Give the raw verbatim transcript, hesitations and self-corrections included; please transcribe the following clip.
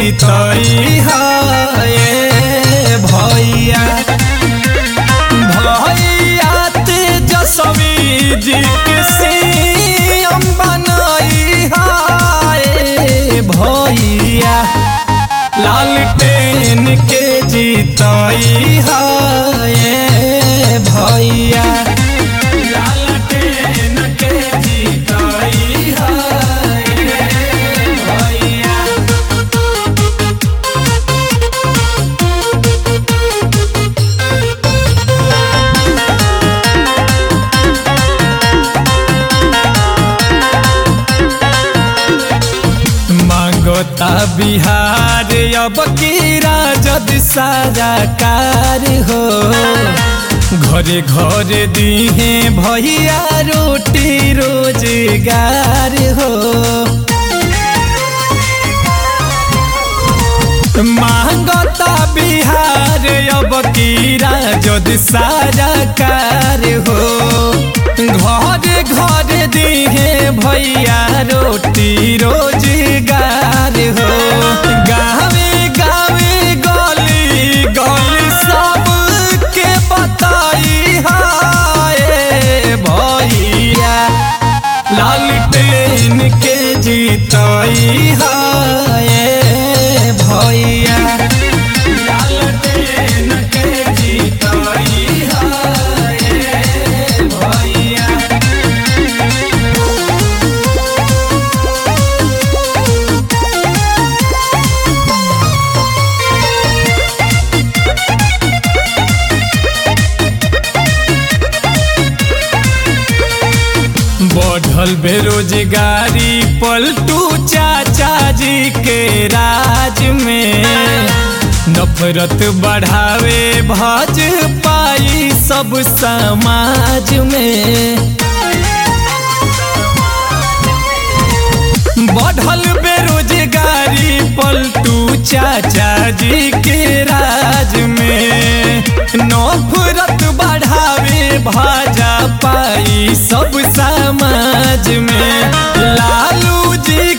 जीतई है भैया भैया तेजस्वी जी के सीएम बनई है भैया लालटेन के जीतई है भैया लालटेन के जीतई है भैया। मांगता बिहार अब की राजद सरकार हो घरे घरे दीहे भैया रोटी रोजगार हो मांगता बिहार अब की राजद सरकार हो घरे घरे दीहे भैया रोटी रोजगार हो गावे गावे गली गली सबके बताई है भैया लालटेन के जीतई है भैया लालटेन के जीतई है भैया। बढ़ल बेरोजगारी पलटू चाचा जी के राज में नफरत बढ़ावे भाजपाई सब समाज में बढ़ल बेरोजगारी पलटू चाचा जी के राज में नफरत बढ़ावे भाजपाई सब समाज में लालू जी